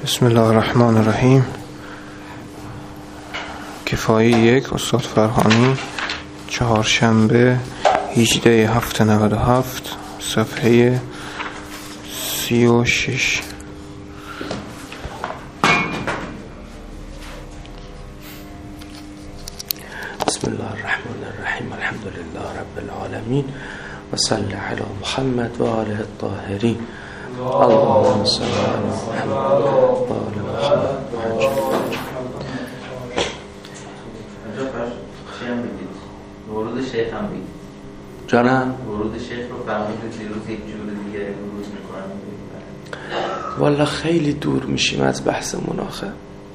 بسم الله الرحمن الرحیم. کفایی 1 استاد فرهانی، چهارشنبه 18/7/97 صفحه 36. بسم الله الرحمن الرحیم. الحمد لله رب العالمین و صلی علی محمد و آله الطاهرین. اللهم صل علی محمد و آل محمد. ورود شیخ هم بگید. جانم ورود شیخ رو فرمودید دیروز یک جور دیگه ورود میکنم. والا خیلی دور میشیم از بحث مناخه.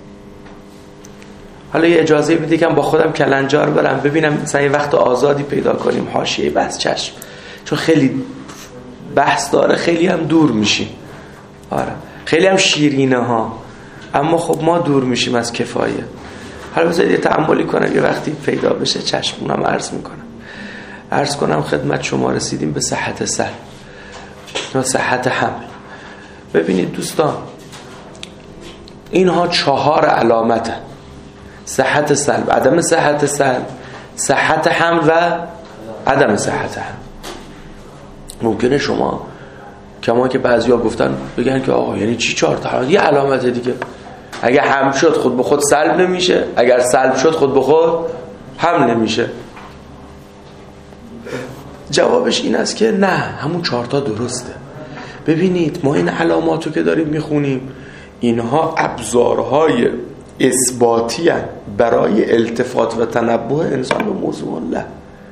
حالا یه اجازه بدید که با خودم کلنجار برم ببینم مثلا یه وقت آزادی پیدا کنیم حاشیه بحث چشم، چون خیلی بحث داره، خیلی هم دور میشیم. آره خیلی هم شیرینه ها، اما خب ما دور میشیم از کفایه. حالا بذارید یه تأملی کنم یه وقتی پیدا بشه چشم. اونم عرض کنم خدمت شما رسیدیم به صحت سلب و صحت حمل. ببینید دوستان، اینها 4 علامته: صحت سلب، عدم صحت سلب، صحت حمل و عدم صحت حمل. ممکنه شما کما که بعضیا گفتن بگن که آقا یعنی چی 4 تا؟ یه علامت دیگه. اگه حمل شد خود به خود سلب نمیشه، اگر سلب شد خود به خود حمل نمیشه. جوابش این است که نه، همون 4 تا درسته. ببینید ما این علاماتو که داریم میخونیم، اینها ابزارهای اثباتی هستند برای التفات و تنبه انسان به موضوع الله.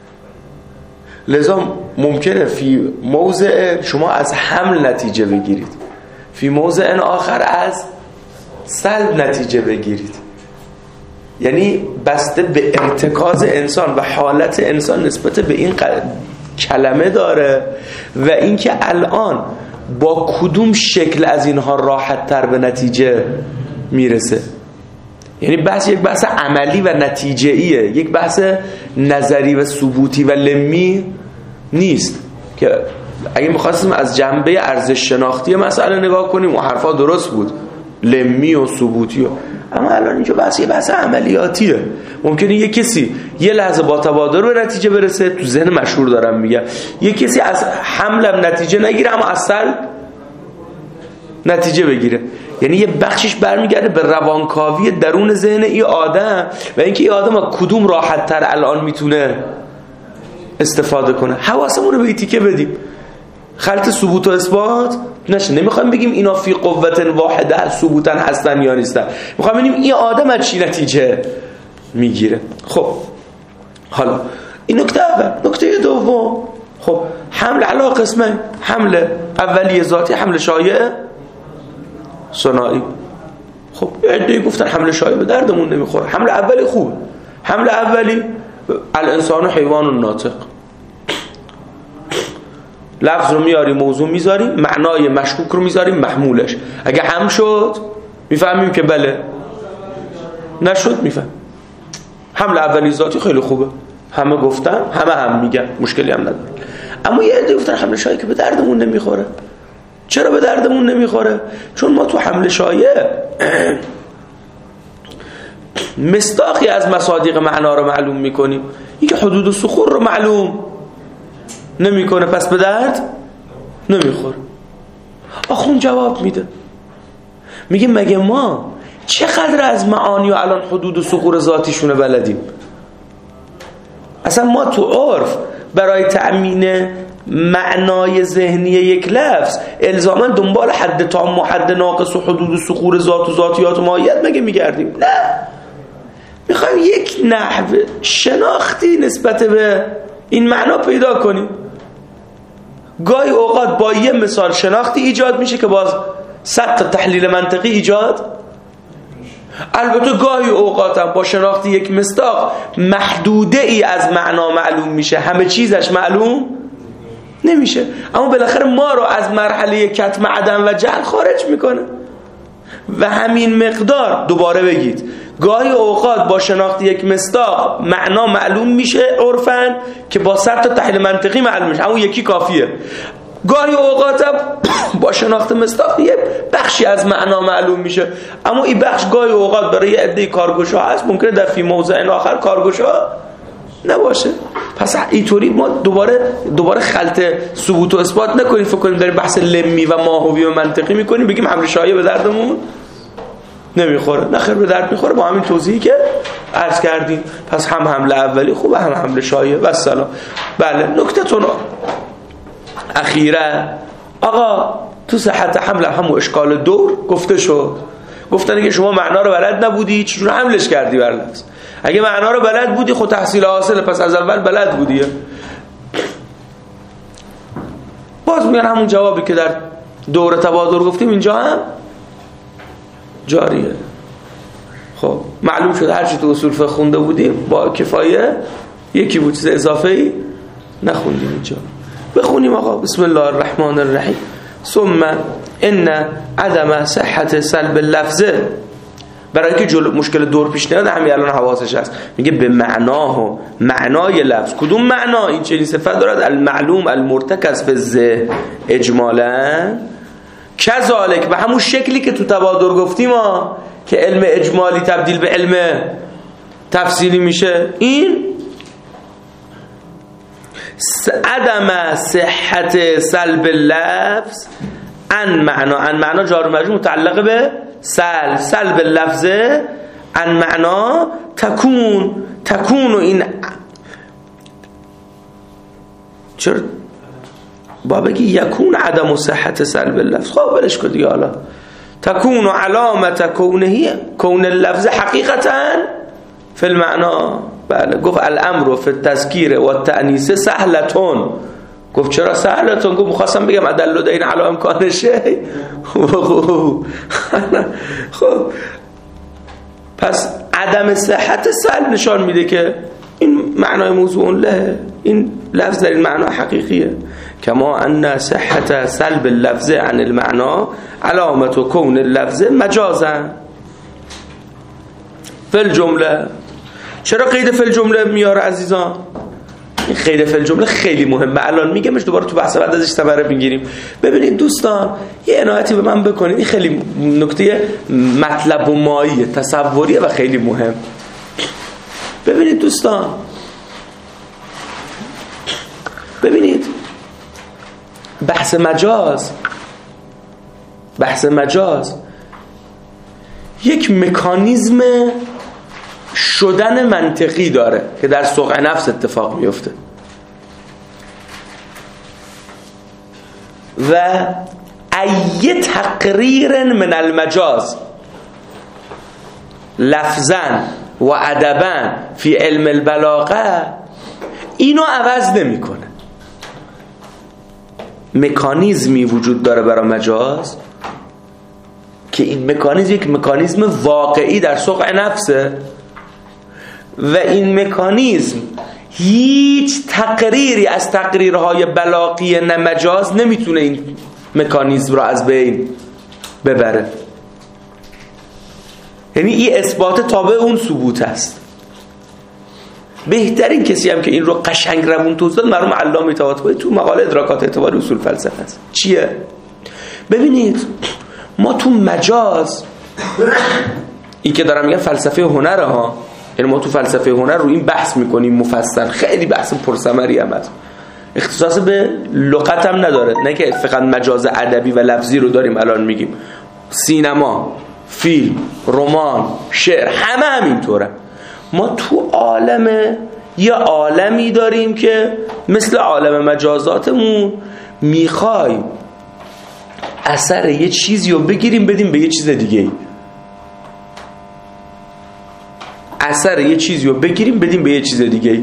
لذا ممکنه فی موضع شما از حمل نتیجه بگیرید، فی موضع آخر از سلب نتیجه بگیرید. یعنی بسته به ارتکاز انسان و حالت انسان نسبت به این کلمه داره و اینکه الان با کدوم شکل از اینها راحت تر به نتیجه میرسه. یعنی بحث یک بحث عملی و نتیجه‌ایه، یک بحث نظری و ثبوتی و لمی نیست که اگه می‌خواستیم از جنبه ارزش شناختی مسئله نگاه کنیم و حرفا درست بود، لمی و ثبوتی اما الان اینجا بحث یه بحث عملیاتیه. ممکنه یه کسی یه لحظه با تبادر به نتیجه برسه، تو ذهن مشهور دارم میگم، یه کسی از حمل نتیجه نگیره اما از سلب نتیجه بگیره. یعنی یه بخشش برمیگرده به روانکاوی درون ذهن این آدم و اینکه این آدم کدوم راحت تر الان میتونه استفاده کنه. حواسمون رو به این تیکه بدیم، خلط ثبوت و اثبات نشه. نمیخوایم بگیم اینا فی قوت واحده ثبوتا هستن یا نیستن، میخوایم ببینیم این آدم از چی نتیجه میگیره. خب حالا این نکته اول. نکته دوم، خب حمل علی قسمه: حمل اولیه ذاتی، حمل شایع صناعی. خب عده‌ای گفتن حمل شایع به دردمون نمیخوره. حمل اولی خوبه. حمل اولی الانسان حیوان ناطق، لفظ رو میاریم، موضوع میذاریم، معنای مشکوک رو میذاریم محمولش. اگه هم شد میفهمیم که بله، نشد میفهم. حمل اولی ذاتی خیلی خوبه، همه گفتن، هم میگن، مشکلی هم نداره. اما یه عده گفتن حمل شایع که به دردمون نمیخوره. چرا به دردمون نمیخوره؟ چون ما تو حمل شایع مصداقی از مصادیق معنا رو معلوم میکنیم، این که حدود سخور رو معلوم نمیکنه، پس به درد نمیخوره. آخون جواب میده، میگه مگه ما چقدر از معانی و الان حدود سخور ذاتیشونه بلدیم؟ اصلا ما تو عرف برای تأمین معنای ذهنی یک لفظ الزاما دنبال حد تام و حد ناقص و حدود سخور ذات و ذاتیات و ماهیت مگه میگردیم؟ نه، میخوایم یک نحو شناختی نسبت به این معنا پیدا کنیم. گاهی اوقات با یه مثال شناختی ایجاد میشه که باز 100 تا تحلیل منطقی ایجاد. البته گاهی اوقات هم با شناختی یک مصداق محدوده ای از معنا معلوم میشه، همه چیزش معلوم نمیشه، اما بالاخره ما رو از مرحله کتم عدم و جهل خارج میکنه. و همین مقدار دوباره بگید، گاهی اوقات با شناخت یک مصداق معنا معلوم میشه عرفاً که با 100 تا تحلیل منطقی معلوم میشه، همون یکی کافیه. گاهی اوقاتم با شناخت مصداق یه بخشی از معنا معلوم میشه، اما این بخش گاهی اوقات برای یه عده کارگشا هست، ممکنه در فی موضع آخر کارگشا نباشه. پس اینطوری ما دوباره خلط ثبوت و اثبات نکنیم، فکر کنیم داریم بحث لمی و ماهوی و منطقی میکنیم بگیم حمل شایع به دردمون نمیخوره. نه خیر، به درد میخوره با همین توضیحی که عرض کردیم. پس هم حمل اولی خوبه، هم حمل شایع و سلام. بله، نکته‌تون اخیرا آقا تو صحت حمل همون اشکال دور گفته شد. گفتن که شما معنا رو بلد نبودی چجور حملش کردی بر لفظ. اگه معنا رو بلد بودی خود تحصیل حاصله، پس از اول بلد بودی. باز میگن همون جوابی که در دور تبادر گفتیم اینجا هم جاریه. خب معلوم شد هرچی تو اصول فقه خونده بودیم با کفایه یکی بود، چیز اضافه‌ای نخوندیم. اینجا بخونیم آقا. بسم الله الرحمن الرحیم. ثم ان عدم صحت سلب اللفظه، برای اینکه مشکل دور پیش نیاد همین الان حواسش هست، میگه به معناه، معنای لفظ. کدوم معنا؟ این چنین صفت دارد المعلوم المرتکز فی الذهن اجمالا کذالک، به همون شکلی که تو تبادر گفتیم که علم اجمالی تبدیل به علم تفصیلی میشه. این عدم صحت سلب اللفظ ان معنا جار و مجرور متعلق به سلب اللفظه ان معنا تکون و این چرا با بگی یکون عدم صحت سلب اللفظ؟ خب برش کن دیگه. حالا تکون علامت کون اللفظ حقیقتا فی المعنا. بله، گفت الامر فی التذکیر و التأنیث سهلتون. گفت چرا سهلتون؟ گفت می‌خواستم بگم ادل دین علی امکان شی. خب پس عدم صحت سلب نشان میده که این معنای موضوع له، این لفظ در این معنا حقیقیه. کما ان صحت سلب اللفظ عن المعنا علامت کون اللفظ مجازا فی الجمله. چرا قید فی الجمله میاره عزیزان؟ این قید فی الجمله خیلی مهمه، الان میگمش، دوباره تو بحث بعد ازش ثمره میگیریم. ببینید دوستان، یه عنایتی به من بکنید، این خیلی نکته مطلب و مایه تصوریه و خیلی مهم. ببینید دوستان، ببینید بحث مجاز یک مکانیزم شدن منطقی داره که در سوق نفس اتفاق میفته و ای تقریر من المجاز لفظا و ادبا فی علم البلاغه اینو عوض نمیکنه. مکانیزمی وجود داره برای مجاز که این مکانیزم یک مکانیزم واقعی در سوق نفسه و این مکانیزم هیچ تقریری از تقریرهای بلاغی نمجاز نمیتونه این مکانیزم رو از بین ببره. یعنی این اثبات تابع اون ثبوت است. بهترین کسی هم که این رو قشنگ روون توضیح داد مرحوم علامه طباطبایی تو مقاله ادراکات اعتباری اصول فلسفه است. چیه؟ ببینید ما تو مجاز، این که دارم میگم فلسفه هنر ها، یعنی ما تو فلسفه هنر رو این بحث میکنیم مفصل، خیلی بحث پرثمری هم هست، اختصاص به لغت هم نداره، نه که فقط مجاز ادبی و لفظی رو داریم الان میگیم. سینما، فیلم، رمان، شعر، همه همینطوره. ما تو یه عالمی داریم که مثل عالم مجازاتمون میخوایم اثر یه چیزی رو بگیریم بدیم به یه چیز دیگه، اثر یه چیزی رو بگیریم بدیم به یه چیز دیگه.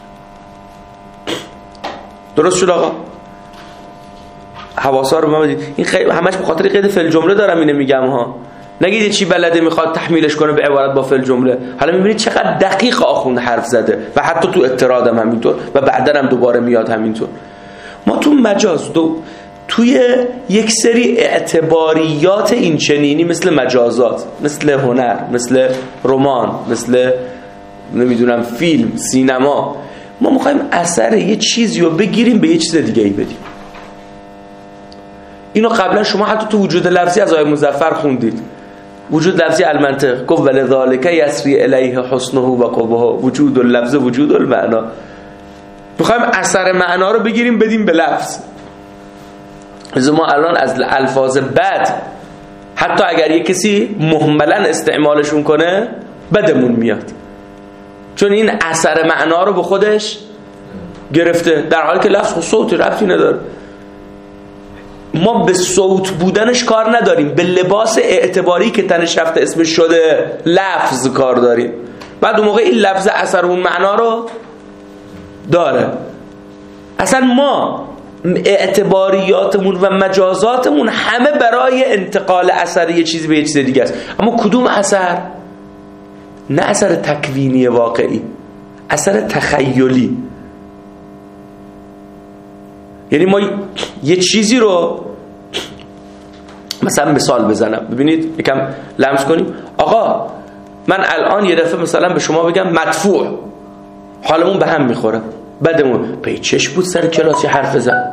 درست شد آقا؟ حواسا رو ما بدید. این خیلی همش به خاطر قید فعل جمله دارم اینو میگم ها. نگید چی بلده میخواد تحمیلش کنه به عبارت با فعل جمله. حالا میبینید چقدر دقیق آخوند حرف زده و حتی تو اعتراض هم همینطور و بعدن هم دوباره میاد همینطور. ما تو مجاز توی یک سری اعتباریات این چنینی مثل مجازات، مثل هنر، مثل رمان، مثل نمیدونم فیلم، سینما، ما میخوایم اثر یه چیزی رو بگیریم به یه چیز دیگه ای بدیم. اینو قبلا شما حتی تو وجود لفظی از آیه مظفر خوندید. وجود لفظی المنطق گفت ولذالک یسری الیه حسنه و قبحه، وجود اللفظ وجود المعنا. میخوایم اثر معنا رو بگیریم بدیم به لفظ. از ما الان از الفاظ بد حتی اگر یک کسی مهملا استعمالشون کنه بدمون میاد، چون این اثر معنا رو به خودش گرفته، در حالی که لفظ خود صوتی ربطی نداره. ما به صوت بودنش کار نداریم، به لباس اعتباری که تنش رفته اسمش شده لفظ کار داریم. بعد اون موقع این لفظ اثر اون معنا رو داره. اصلا ما اعتباریاتمون و مجازاتمون همه برای انتقال اثر یه چیزی به یه چیز دیگه است. اما کدوم اثر؟ نه اثر تکوینی واقعی، اثر تخیلی. یعنی ما یه چیزی رو مثلا مثال بزنم، ببینید یکم لمس کنیم. آقا من الان یه دفعه مثلا به شما بگم مدفوع، حالمون به هم میخوره، بعدمون پیچش بود سر کلاس یه حرف زد.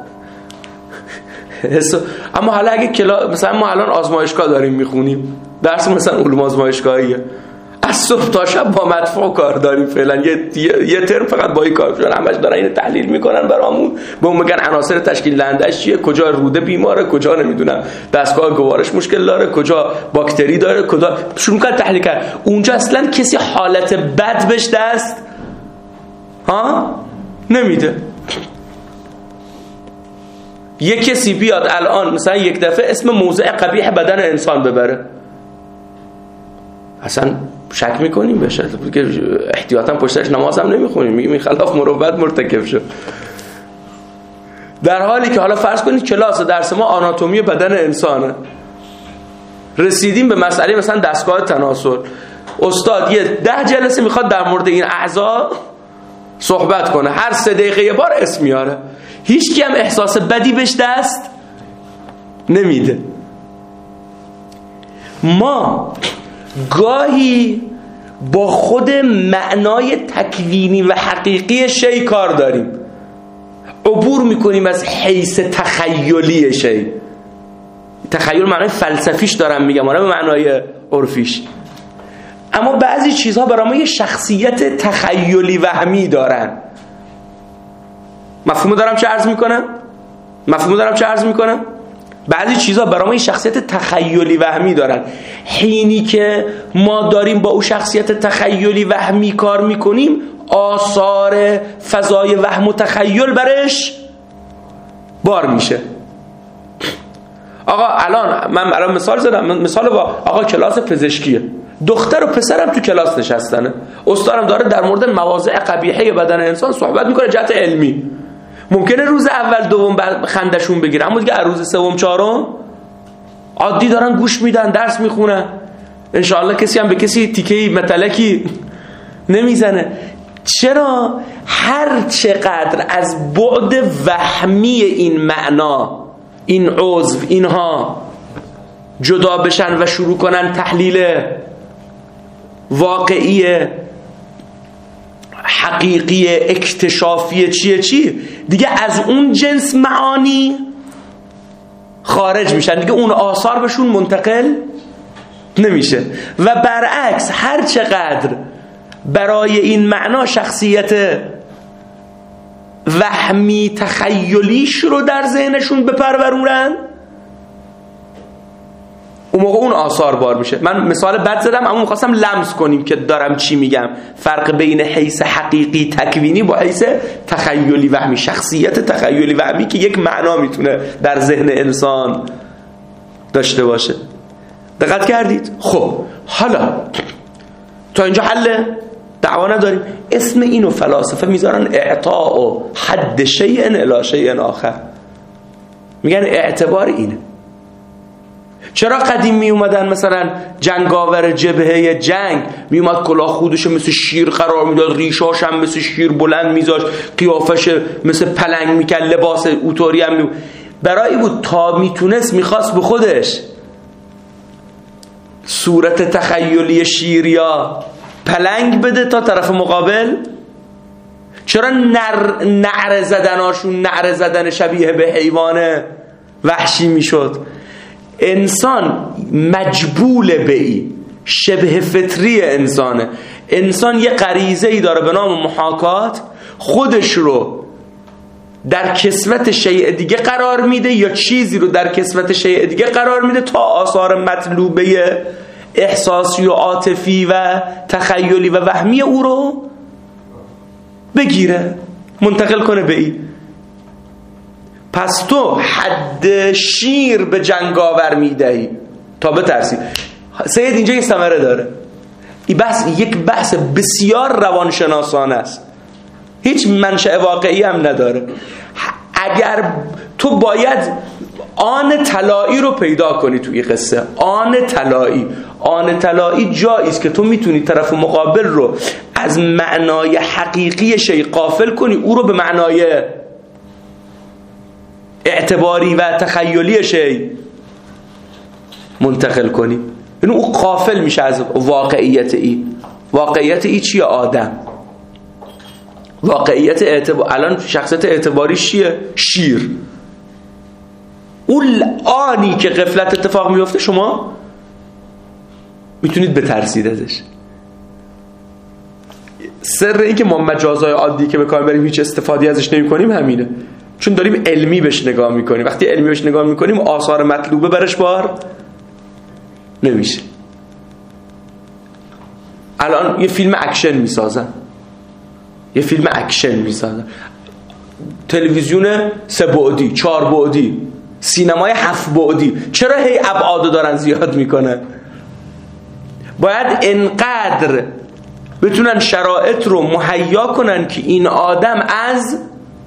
اما حالا اگه مثلا ما الان آزمایشگاه داریم میخونیم، درس مثلا علوم آزمایشگاهیه، از صبح تا شب با مدفوع کار داریم فعلا، یه ترم فقط با این کار شدن، همش دارن اینو تحلیل میکنن برامون، به اون میگن عناصر تشکیل دهندش چیه، کجا روده بیماره، کجا نمیدونم دستگاه گوارش مشکل داره، کجا باکتری داره، کجا شروع کردن تحلیل کردن. اونجا اصلا کسی حالت بد بهش دست نمیده. یک کسی بیاد الان مثلا یک دفعه اسم موضع قبیح بدن انسان ببره، اصلا شک میکنیم بشه، احتیاطا پشتش نماز هم نمیخونیم، میگیم خلاف مروت مرتکب شد. در حالی که حالا فرض کنید کلاس درس ما آناتومی بدن انسانه، رسیدیم به مسئله مثلا دستگاه تناسل، استاد یه 10 جلسه میخواد در مورد این اعضا صحبت کنه، هر 3 دقیقه یه بار اسم میاره، هیچ کی هم احساس بدی بهش دست نمیده. ما گاهی با خود معنای تکوینی و حقیقی شی کار داریم، عبور میکنیم از حیث تخیلی شی. تخیل معنای فلسفیش دارم میگم، آره به معنای عرفیش. اما بعضی چیزها برای ما یه شخصیت تخیلی وهمی دارن. مفهومو دارم چه عرض میکنم؟ بعضی چیزها برای ما یه شخصیت تخیلی وهمی دارن. حینی که ما داریم با اون شخصیت تخیلی وهمی کار میکنیم، آثار فضای وهم و تخیل برش بار میشه. آقا الان من برای مثال زدم، مثال با آقا کلاس پزشکیه، دختر و پسرم تو کلاس نشستنه، استادم داره در مورد مواضع قبیحه بدن انسان صحبت میکنه جهت علمی. ممکنه روز اول دوم خندشون بگیره، اما دیگه روز سوم چهارم عادی دارن گوش میدن، درس میخونن، انشاءالله کسی هم به کسی تیکهی متلکی نمیزنه. چرا؟ هر چقدر از بعد وهمی این معنا، این عضو، اینها جدا بشن و شروع کنن تحلیل واقعی حقیقی اکتشافی چی دیگه از اون جنس معانی خارج میشن، دیگه اون آثار بهشون منتقل نمیشه. و برعکس هر چقدر برای این معنا شخصیت وهمی تخیلیش رو در ذهنشون بپرورونن، اون موقع اون آثار بار میشه. من مثال بد زدم اما میخواستم لمس کنیم که دارم چی میگم، فرق بین حیث حقیقی تکوینی با حیث تخیلی وهمی، شخصیت تخیلی وهمی که یک معنا میتونه در ذهن انسان داشته باشه. دقت کردید؟ خب حالا تا اینجا حل دعوا نداریم. اسم اینو فلاسفه میذارن اعطاء حد شیء الی شیء آخر، میگن اعتبار اینه. چرا قدیم می اومدن مثلا جنگاور جبهه جنگ می اومد کلاه خودش مثل شیر قرار میداد، ریشاش هم مثل شیر بلند میذاشت، قیافش مثل پلنگ میکرد، لباس اوتوری هم برای بود تا میتونست میخواست به خودش صورت تخیلی شیر یا پلنگ بده تا طرف مقابل. چرا نعره زدناشون نعره زدن شبیه به حیوانه وحشی میشد. انسان مجبول به ای، شبه فطری انسانه. انسان یه غریزه ای داره به نام محاکات، خودش رو در کسوت شیء دیگه قرار میده یا چیزی رو در کسوت شیء دیگه قرار میده تا آثار مطلوبه احساسی و عاطفی و تخیلی و وهمی او رو بگیره، منتقل کنه به این. پس تو حد شیر به جنگاور میدهی تا بترسی. سید اینجا این ثمره داره. این بحث یک بحث بسیار روانشناسانه است، هیچ منشأ واقعی هم نداره. اگر تو باید آن طلایی رو پیدا کنی توی قصه، آن طلایی جایی است که تو میتونی طرف مقابل رو از معنای حقیقی شی غافل کنی، او رو به معنای اعتباری و تخیلی شی منتقل کنی. یعنی او غافل میشه از واقعیت ای. واقعیت ای چیه؟ آدم. واقعیت الان شخصیت اعتباریش چیه؟ شیر. اون آنی که غفلت اتفاق میفته شما میتونید بترسید ازش. سر این که ما مجازهای عادی که به کار بریم هیچ استفاده ازش نمی کنیم همینه، چون داریم علمی بهش نگاه میکنیم. وقتی علمی بهش نگاه میکنیم آثار مطلوبه برش بار نمیشه. الان یه فیلم اکشن میسازن، تلویزیون 3 بعدی، 4 بعدی، سینمای 7 بعدی، چرا هی ابعاد دارن زیاد میکنن؟ باید انقدر بتونن شرایط رو مهیا کنن که این آدم از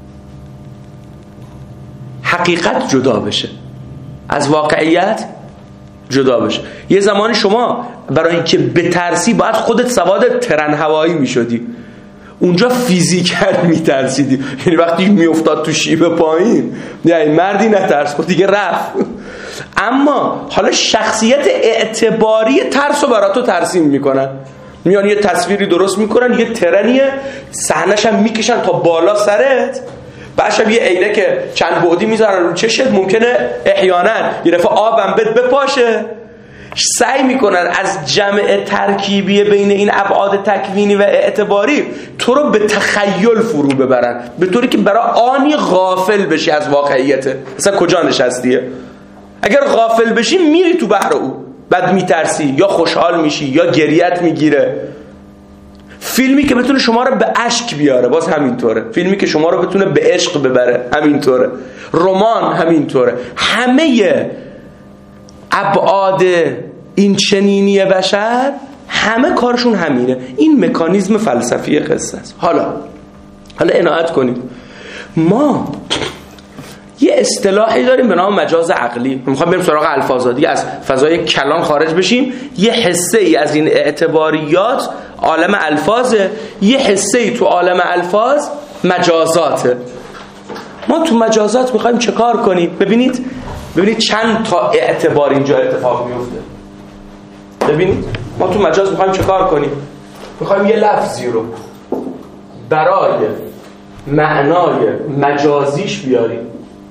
حقیقت جدا بشه، از واقعیت جدا بشه. یه زمانی شما برای اینکه بترسی باید خودت سواد ترن هوایی میشدی، اونجا فیزیکال میترسیدی. یعنی وقتی میافتاد تو شیب پایین یعنی مردی نترس، خود دیگه رفت. اما حالا شخصیت اعتباری ترس رو برای تو ترسیم میکنن، میان یه تصویری درست میکنن، یه ترنیه، صحنه‌ش هم میکشن تا بالا سرت، بعدش هم یه عینک چند بعدی میذارن رو چشت، ممکنه احیانا یه دفعه آبم بپاشه. سعی میکنن از جمع ترکیبی بین این ابعاد تکوینی و اعتباری تو رو به تخیل فرو ببرن، به طوری که برای آنی غافل بشی از واقعیت. مثلا کجا نشستیه؟ اگر غافل بشی میری تو بحر او، بعد میترسی یا خوشحال میشی یا گریت میگیره. فیلمی که بتونه شما رو به اشک بیاره باز همینطوره، فیلمی که شما رو بتونه به عشق ببره همینطوره، رمان همینطوره. همه ابعاد این چنینی بشر همه کارشون همینه. این مکانیزم فلسفی قصه است. حالا عنایت کنید، ما یه اصطلاحی داریم به نام مجاز عقلی. میخوام بریم سراغ الفاظ دیگه، از فضای کلام خارج بشیم. یه حصه ای از این اعتباریات عالم الفاظه، یه حصه ای تو عالم الفاظ مجازاته. ما تو مجازات میخوایم چه کار کنیم؟ ببینید چند تا اعتبار اینجا اتفاق میفته. ببینید ما تو مجاز میخوایم چه کار کنیم؟ میخوایم یه لفظی رو برای معنای مجازیش بیاریم.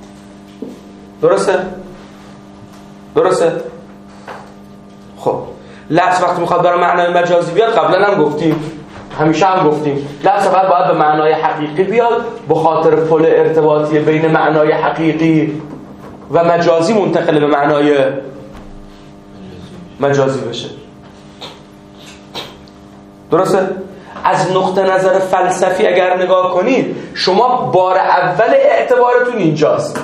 درسته؟ خب لفظ وقتی میخواد برای معنای مجازی بیاد، قبلا هم گفتیم، همیشه هم گفتیم، لفظ باید به معنای حقیقی بیاد، به خاطر پل ارتباطی بین معنای حقیقی و مجازی منتقل به معنای مجازی بشه. درسته؟ از نقطه نظر فلسفی اگر نگاه کنید، شما بار اول اعتبارتون اینجاست.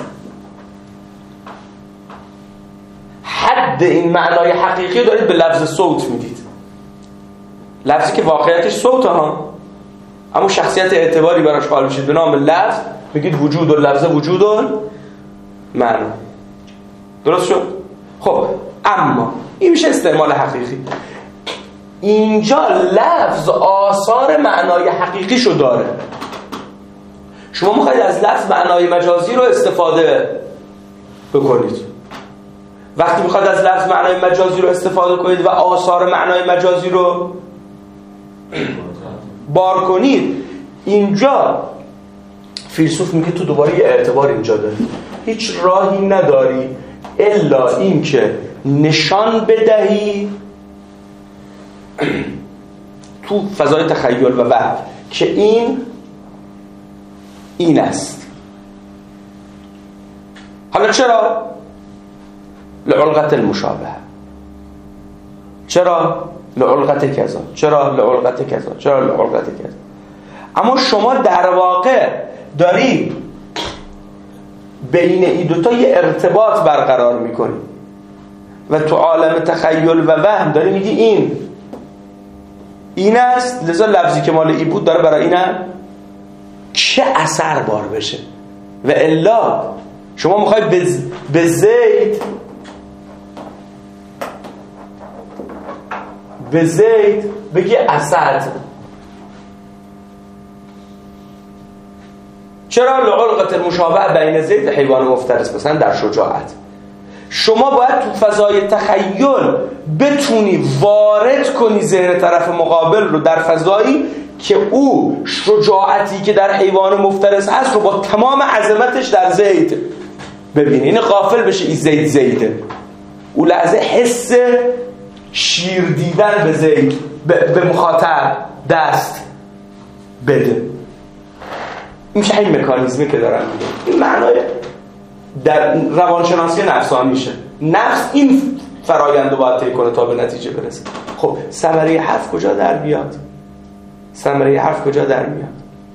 حد این معنای حقیقی دارید به لفظ صوت میدید، لفظی که واقعیتش صوت ها، اما شخصیت اعتباری براش قائل میشید به نام لفظ، میگید وجود اللفظ وجود المعنی. درست شد؟ خب اما این میشه استعمال حقیقی. اینجا لفظ آثار معنای حقیقیشو داره. شما میخواید از لفظ معنای مجازی رو استفاده بکنید. وقتی میخواید از لفظ معنای مجازی رو استفاده کنید و آثار معنای مجازی رو بار کنید، اینجا فیلسوف میگه تو دوباره یه اعتبار اینجا داری. هیچ راهی نداری الا این که نشان بدهی تو فضای تخیل و وهم که این است. حالا چرا؟ لعلقت المشابه. چرا؟ لعلقت کذا. چرا؟ لعلقت کذا. چرا؟ لعلقت کذا. اما شما در واقع داری بین این دوتا یه ارتباط برقرار میکنی و تو عالم تخیل و وهم داری میگی این است، لذا لفظی که مال این بود داره برای اینم چه اثر بار بشه. و الا شما میخوای به زید بگی اسد. چرا؟ لعلقت المشابه بین زید حیوان مفترس مثلا در شجاعت. شما باید تو فضای تخیل بتونی وارد کنی ذهن طرف مقابل رو در فضایی که او شجاعتی که در حیوان مفترس هست رو با تمام عظمتش در زید ببینی. این غافل بشه این زیده. او لحظه حس شیر دیدن به زید به مخاطب دست بده. میشه این مکانیزمی که دارن میگه. این معنای در روانشناسی نفسانی میشه. نفس این فرایند رو باید طی کنه تا به نتیجه برسه. خب ثمره حرف کجا در بیاد؟ ثمره حرف کجا در میاد؟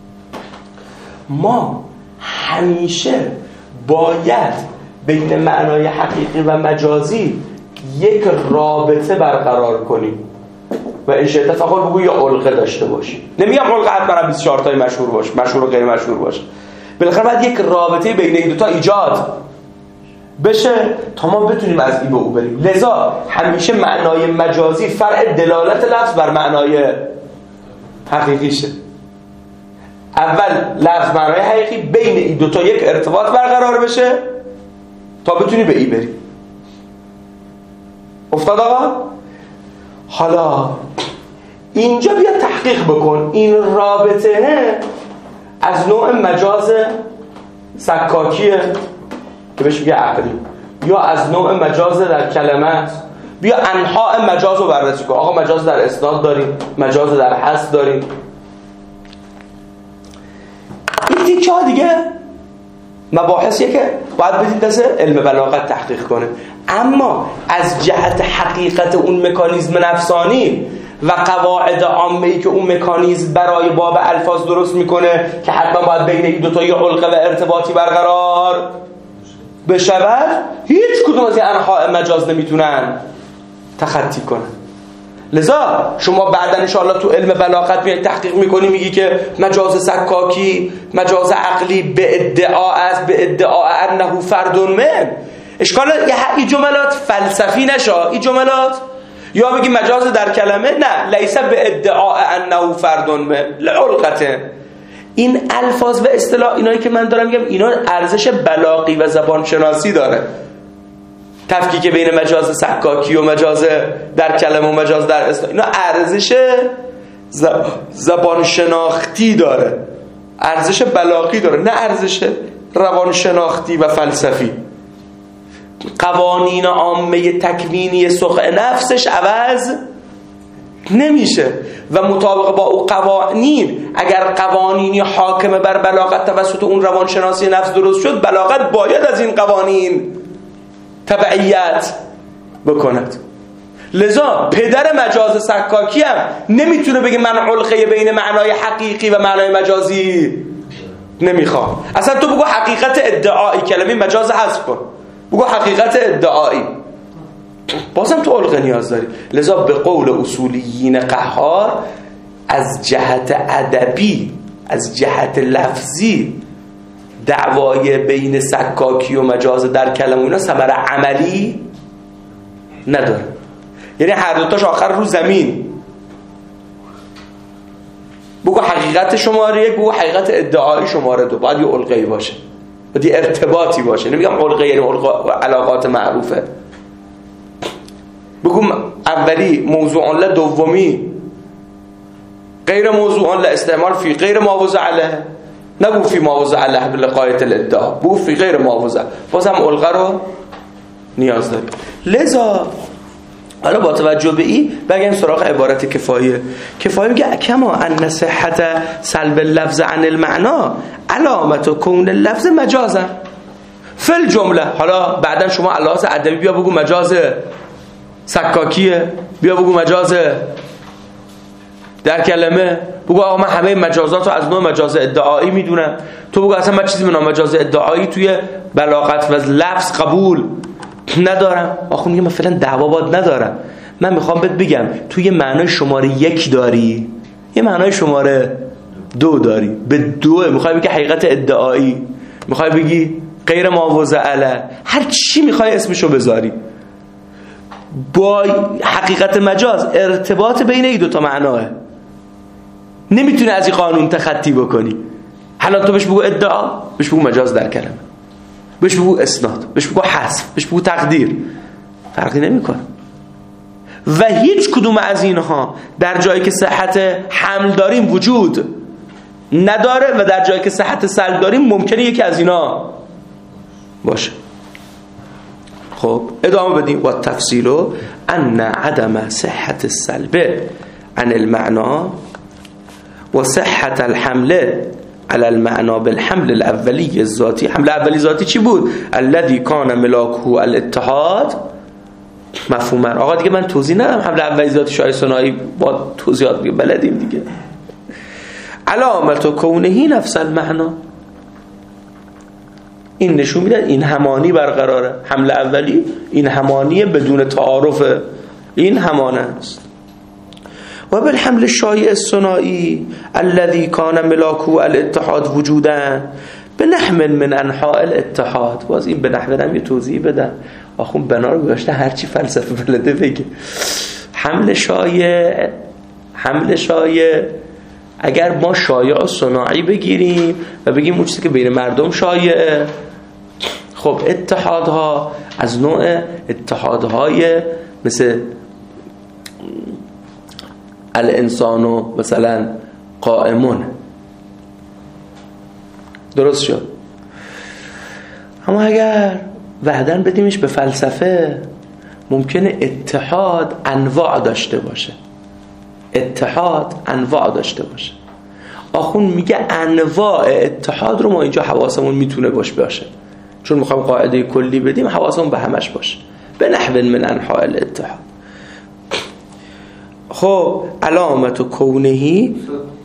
ما همیشه باید بین معنای حقیقی و مجازی یک رابطه برقرار کنیم و این شیطه فقط بگو یا علقه داشته باشی. نمیگم علقه حتما 24 تای مشهور باشه، مشهور و غیر مشهور باشه. بالاخره باید یک رابطه بین این دوتا ایجاد بشه تا ما بتونیم از این به او بریم. لذا همیشه معنای مجازی فرع دلالت لفظ بر معنای حقیقیشه. اول لفظ معنای حقیقی بین این دوتا یک ارتباط برقرار بشه تا بتونی به این بری. افتاد آقا؟ حالا اینجا بیا تحقیق بکن این رابطه از نوع مجاز سکاکیه که بهش میگه عقلی یا از نوع مجاز در کلمه است. بیا انواع مجاز رو بررسی کن. آقا مجاز در اسناد داریم، مجاز در حذف داریم. این تیکه ها دیگه مباحثیه که باید بدید دست علم بلاغت تحقیق کنه. اما از جهت حقیقت اون مکانیزم نفسانی و قواعد عامه‌ای که اون مکانیزم برای باب الفاظ درست میکنه که حتما باید بین این دوتا یه علقه و ارتباطی برقرار بشود، هیچ کدوم از این انواع مجاز نمیتونن تخطی کنن. لذا شما بعدا انشاءالله تو علم بلاغت میای تحقیق میکنی، میگی که مجاز سکاکی مجاز عقلی به ادعا انه فرد من. اشکال این جملات فلسفی نشه. این جملات یا بگی مجاز در کلمه، نه لیس به ادعا انه فرد من لعلقته. این الفاظ و اصطلاح اینایی که من دارم میگم اینا ارزش بلاغی و زبان شناسی داره. تفکیک بین مجاز سکاکی و مجاز در کلمه و مجاز در اصطلاح اینا ارزش زبان شناختی داره، ارزش بلاغی داره، نه ارزش روان شناختی و فلسفی. قوانین عامه تکوینی سقع نفسش عوض نمیشه و مطابق با او قوانین، اگر قوانینی حاکم بر بلاغت توسط اون روانشناسی نفس درست شد، بلاغت باید از این قوانین تبعیت بکند. لذا پدر مجاز سکاکی هم نمیتونه بگه من علقه بین معنای حقیقی و معنای مجازی نمیخوام. اصلا تو بگو حقیقت ادعایی، کلمه مجاز حذف کن، بگو حقیقت ادعایی، بازم تو علقه نیاز داری. لذا به قول اصولیین قهار از جهت ادبی، از جهت لفظی، دعوای بین سکاکی و مجاز در کلمه اینا ثمره عملی نداره. یعنی هر دوتاش آخر رو زمین. بگو حقیقت شماره یک، بگو حقیقت ادعایی شماره دو. باید یه علقه‌ای باشه، باید یه ارتباطی باشه. نمیگم علقه یعنی علاقات معروفه. بگو اولی موضوع له، دومی غیر موضوع له، استعمال فی غیر ماوضع له. نگو فی مواضع له لغایت الادعا، بگو فی غیر مواضع، بازم الغه رو نیاز داری. لذا حالا با توجه به این بگیم سراغ عبارت کفایه. کفایه میگه کما ان صحت سلب اللفظ عن المعنا علامت کون اللفظ مجازا فی الجمله. حالا بعدا شما لحاظ ادبی بیا بگو مجاز سکاکیه، بیا بگو مجاز در کلمه، بگو آقا من همه مجازات رو از نوع مجاز ادعایی میدونم، تو بگو اصلا من چیزی به نام مجاز ادعایی توی بلاغت و لفظ قبول ندارم. آخه میگه من فعلا دعوا باد ندارم، من میخوام بهت بگم توی معنای شماره 1 داری، یه معنای شماره 2 داری، به 2 میخوای بگی حقیقت ادعایی، میخوای بگی غیر مواضع له، هر چی میخوای اسمشو بذاری، با حقیقت مجاز ارتباط بین این 2 تا معناه، نمیتونی از این قانون تخطی بکنی. حالا تو بهش بگو ادعا، بهش بگو مجاز در کلمه، بهش بگو اسناد، بهش بگو حذف، بهش بگو تقدیر، فرقی نمیکنه. و هیچ کدوم از اینها در جایی که صحت حمل داریم وجود نداره و در جایی که صحت سلب داریم ممکنه یکی از اینا باشه. خب ادامه بدیم. و تفصیلو ان عدم صحت السلب عن المعنا و صحت الحمل على المعنى بالحمل الاولی الذاتی. حمل اولی ذاتی چی بود؟ الذي كان ملاكه الاتحاد مفهوما. آقا دیگه من توضیح ندم، حمل اولی ذاتی شای ثنایی با توضیحات بلدیم دیگه. علامت کونه نفس المعنا، این نشون میده این همانی برقراره. حمل اولی این همانی بدون تعارف، این همانه است. و بالحمل الشایع الثنایی الذي كان ملاكه الاتحاد وجودا بنحو من انحاء الاتحاد. باز این به نحو هم یه توضیح بدم، آخون بنا رو گذاشته هرچی فلسفه بلده بگه. حمل شایع اگر ما شایع و صناعی بگیریم و بگیم اون چیزی که بین مردم شایعه، خب اتحادها از نوع اتحادهای مثل الانسانو مثلا قائمون، درست شد. اما اگر وحداً بدیمش به فلسفه، ممکنه اتحاد انواع داشته باشه. اتحاد انواع داشته باشه. آخون میگه انواع اتحاد رو ما اینجا حواسمون میتونه باشه، چون میخوایم قاعده کلی بدیم حواسمون به همش باشه. به نحو من انحاء الاتحاد. خب علامت کونهی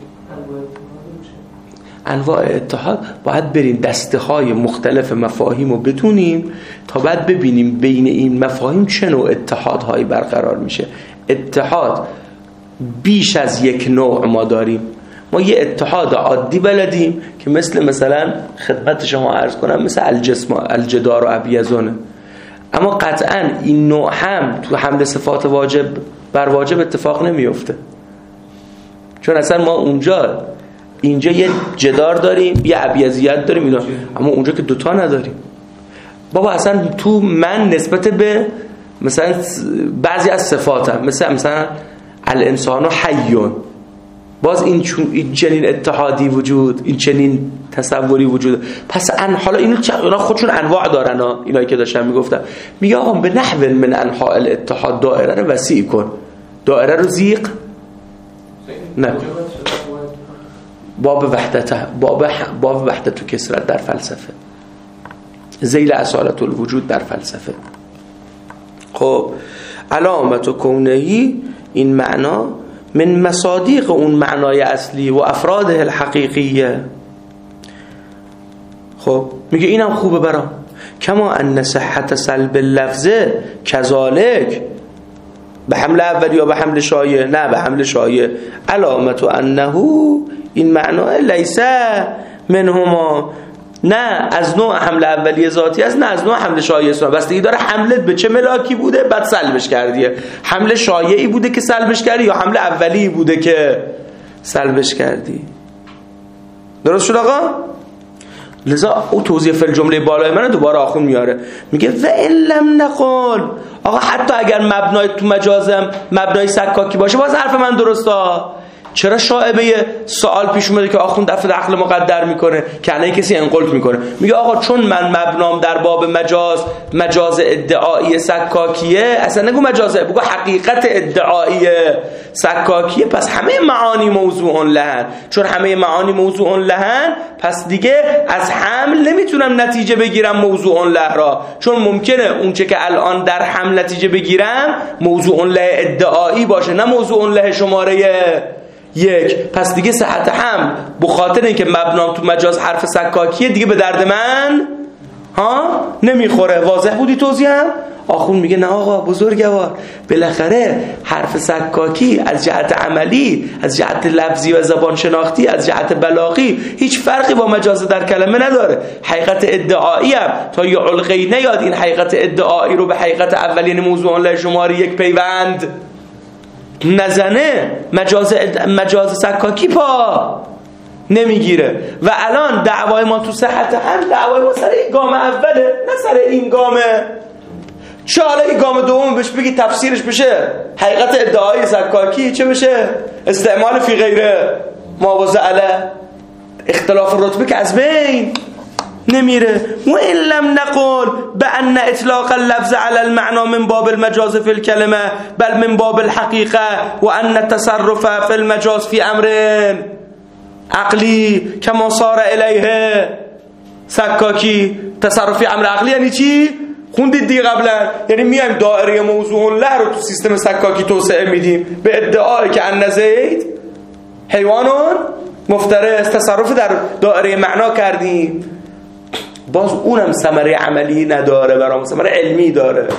انواع اتحاد، باید بریم دسته های مختلف مفاهیم رو بدونیم تا بعد ببینیم بین این مفاهیم چه نوع اتحادهایی برقرار میشه. اتحاد بیش از یک نوع ما داریم. ما یه اتحاد عادی بلدیم که مثلا خدمت شما عرض کنم مثل الجدار و ابیزونه، اما قطعا این نوع هم تو حمل صفات واجب بر واجب اتفاق نمیفته، چون اصلا ما اینجا یه جدار داریم، یه ابیزیت داریم اینا، اما اونجا که دوتا نداریم. بابا اصلا تو من نسبت به مثلا بعضی از صفاتم مثلا الانسان و حیون، باز این چنین اتحادی وجود، این چنین تصوری وجود. پس حالا اینا خودشون انواع دارن اینایی که داشتم میگفتم. میگه آقا به نحو من انحاء الاتحاد دائره رو وسیع کن، دائره رو ضیق نکن. باب وحدت و کثرت در فلسفه، ذیل اصالت الوجود در فلسفه. خب علامت و کونهی این معنا من مصادیق اون معنای اصلی و افراده الحقیقیه. خب میگه اینم خوبه برام. کما ان صحت سلب اللفظ کذالک، به حمل اولی یا به حمل شایع؟ نه به حمل شایع. علامت انه این معنا لیس منهما، نه از نوع حمل اولی ذاتی است، نه از نوع حمل شایع است. بستگی داره حملت به چه ملاکی بوده بعد سلبش کردیه. حمل شایعی بوده که سلبش کردی یا حمل اولی بوده که سلبش کردی. درست شد آقا؟ لذا او توضیح فل جمله بالای من دوباره آخون میاره، میگه و ان لم نقل، آقا حتی اگر مبنای تو مجازم مبنای سکاکی باشه باز حرف من درسته. چرا شائبه سوال پیش اومده که آخوند افراد عقل مقدر میکنه که الان کسی انقلت میکنه، میگه آقا چون من مبنام در باب مجاز ادعایی سکاکیه، اصلا نگو مجازه، بگو حقیقت ادعایی سکاکیه، پس همه معانی موضوع لهن. چون همه معانی موضوع لهن، پس دیگه از حمل نمیتونم نتیجه بگیرم موضوع له را، چون ممکنه اونچه که الان در حمل نتیجه بگیرم موضوع له ادعایی باشه نه موضوع له شماره 1. پس دیگه صحت حمل بخاطر اینکه مبنام تو مجاز حرف سکاکیه دیگه به درد من نمیخوره. واضح بودی توضیحم؟ آخون میگه نه آقا بزرگوار، بالاخره حرف سکاکی از جهت عملی، از جهت لفظی و زبان شناختی، از جهت بلاغی هیچ فرقی با مجاز در کلمه نداره. حقیقت ادعایی هم تا یه علقه‌ای نیاد این حقیقت ادعایی رو به حقیقت اولین موضوع له شماره 1 پیوند نزنه، مجاز سکاکی پا نمیگیره. و الان دعوای ما تو صحت هم دعوای ما سر این گام اوله، نه سر این گامه. چه حالا این گام دوم بهش بگی تفسیرش بشه حقیقت ادعای سکاکی، چه بشه؟ استعمال فی غیره معوض علیه، اختلاف رتبه که از بین نمیره. و این لم نقول بأن اطلاق اللفظ على المعنى من باب المجاز في الكلمه بل من باب الحقيقه و ان التصرف في المجاز في امر عقلی كما صار الیه سکاکی. تصرفی امر عقلی یعنی چی؟ خوندید دیگه قبلا، یعنی میایم دایره موضوع له رو تو سیستم سکاکی توسعه میدیم به ادعای که ان زید حیوانون مفترس، تصرف در دایره معنا کردیم. باز اونم ثمره عملی نداره، برام ثمره علمی داره.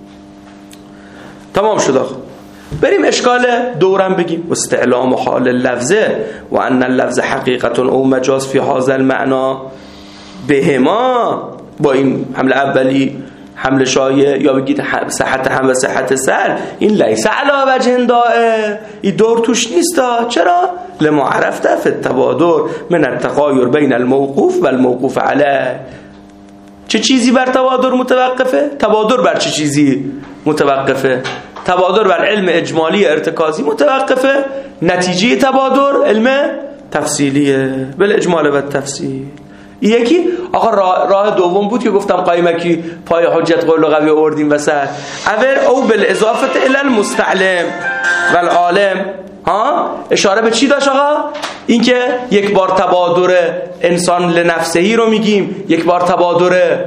تمام شد آخه. بریم اشکال دورم بگیم. استعلام حال اللفظه و ان اللفظ حقیقت او مجاز فی هذا المعنى بهما، با این حمل اولی حمل شایع یا بگید صحت هم و صحت سر، این لیس علی وجه دائر، این دور توش نیست. چرا؟ لما عرفته فی التبادر من التغایر بین الموقوف و الموقوف علیه. چه چیزی بر تبادر متوقفه؟ تبادر بر چه چیزی متوقفه؟ تبادر بر علم اجمالی ارتکازی متوقفه، نتیجه تبادر علم تفصیلیه بالاجمال و تفصیل. یکی آقا راه دوم بود که گفتم قایمکی پای حجت قول و قوی آوردیم وسط. اول او بالاضافه الی المستعلم و العالم. اشاره به چی داشت آقا؟ این که یک بار تبادر انسان لنفسهی رو میگیم، یک بار تبادر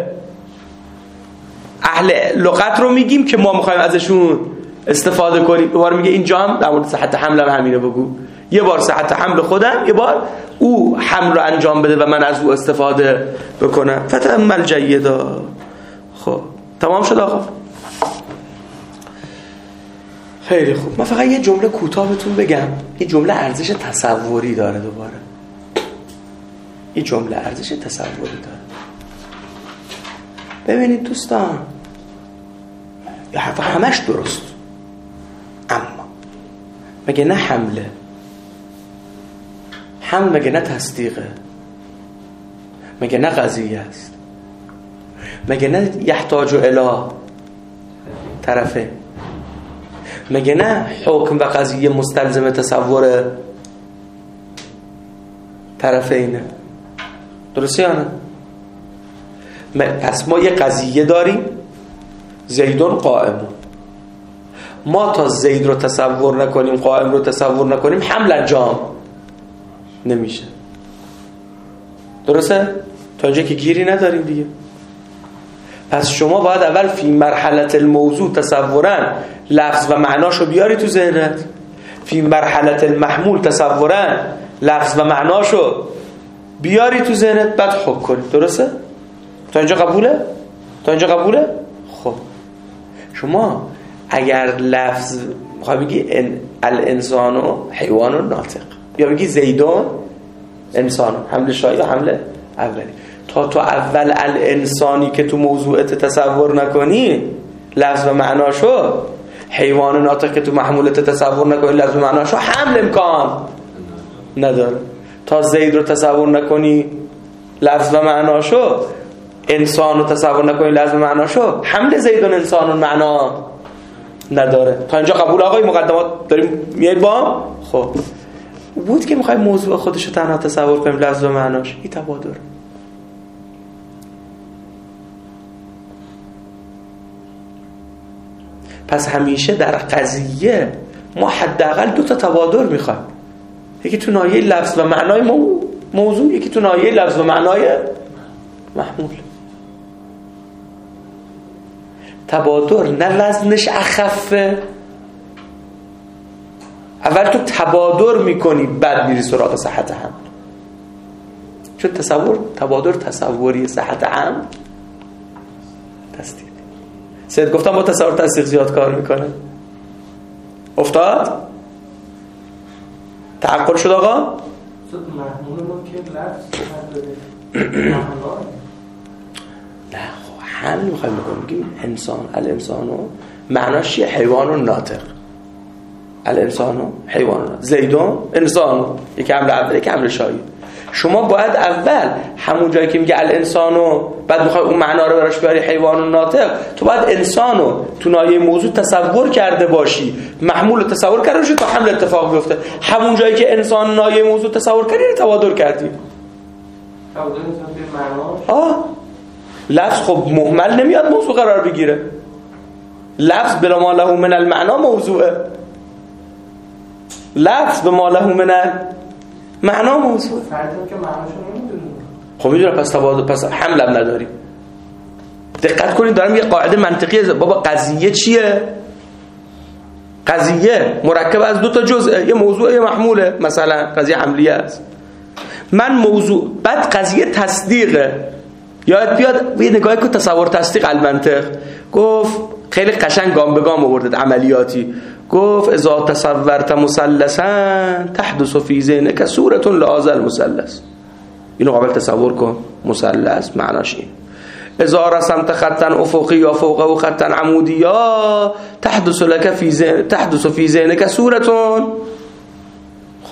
اهل لغت رو میگیم که ما میخوایم ازشون استفاده کنیم. دوباره میگه اینجا هم در مورد صحت حمل هم همینه بگو، یه بار صحت حمل خودم، یه بار او حمل رو انجام بده و من از او استفاده بکنم. فتأمل جیدا. خب تمام شد آقا؟ خیلی خوب. من فقط یه جمله کوتاه بهتون بگم. این جمله ارزش تصوری داره. دوباره این جمله ارزش تصوری داره. ببینید دوستان، یه حرف همش درست، اما مگه نه حمله؟ حمل مگه نه تصدیقه؟ مگه نه قضیه است؟ مگه نه یحتاج الی طرفه؟ مگه نه حکم و قضیه مستلزم تصور طرفینه؟ درسته یا نه؟ پس ما یه قضیه داریم، زیدون قائمون. ما تا زید رو تصور نکنیم، قائم رو تصور نکنیم، حمل انجام نمیشه. درسته؟ تا اینجا که گیری نداریم دیگه. پس شما باید اول فی مرحله الموضوع تصورا لفظ و معناشو بیاری تو ذهنت، فی مرحله المحمول تصورا لفظ و معناشو بیاری تو ذهنت، بعد حکم کنی. درسته؟ تا اینجا قبوله؟ تا اینجا قبوله؟ خب شما اگر لفظ میخوای بگی الانسان و حیوان ناطق، یا بگی زیدون انسان، حمل شایع حمل اولی، تا تو اول الانسانی که تو موضوعت تصور نکنی لفظ و معناشو، حیوان ناطق که تو محمولت تصور نکنی لفظ و معناشو، حمل امکان نداره. تا زید رو تصور نکنی لفظ و معناشو، انسان رو تصور نکنی لفظ و معناشو، حمل زیدون انسان معنا نداره. تا اینجا قبول آقای؟ مقدمات داریم میاد با؟ خب بود که میخوایم موضوع خودشو تنها تصور کنیم لفظ و معناش، این تبادر. پس همیشه در قضیه ما حداقل 2 تا تبادر میخوایم، یکی تو ناحیه لفظ و معنای موضوع، یکی تو ناحیه لفظ و معنای محمول. تبادر نه وزنش اخفه، اول تو تبادر میکنی بعد میری سراغ صحت حمل، چون تبادر تصوری صحت حمل تصدیق. سید گفتم با تصور تصدیق زیاد کار میکنه. افتاد؟ تعقل شد آقا؟ محمول ما که لفظ نه خب حمل میخوایم بگیم انسان، الانسانو معناش چیه؟ حیوان ناطق. الانسانو حیوان ناطق، زیدون انسانو، یک حمل اول یک حمل شاید. شما باید اول همون جایی که میگه الانسانو بعد میخوای اون معنا رو براش بیاری حیوان ناطق، تو باید انسانو تو ناحیه موضوع تصور کرده باشی، محمول رو تصور کرده باشی تا حمل اتفاق بیفته. همون جایی که انسان ناحیه موضوع تصور کردی رو تبادر کردی. تبادر انسان به معناش لفظ خب مهمل نمیاد موضوع قرار بگیره. لفظ بلا ما له من المعنا موضوعه، لفظ به ما له من المعنا موضوعه. فردم که معناشو نمیدونه. خب میدونه پس تبادر، پس حملم نداریم. دقت کنید دارم یه قاعده منطقی بابا قضیه چیه؟ قضیه مرکب از 2 تا جزء، یه موضوع یه محموله، مثلا قضیه حملیه است. من موضوع بعد قضیه تصدیقه. یاد بیاد یه نگاهی که تصور تصدیق المنطق گفت خیلی قشنگ گام به گام آورد عملیاتی. گفت اذا تصورت مثلثا تحدث فی ذهنک صورة لهذا المثلث. اینو قابل تصور کن. مثلث معناش این. اذا رسمت خطا افقی یا فوقه خطا عمودی یا تحدث لك فی ذهنک صورة. خب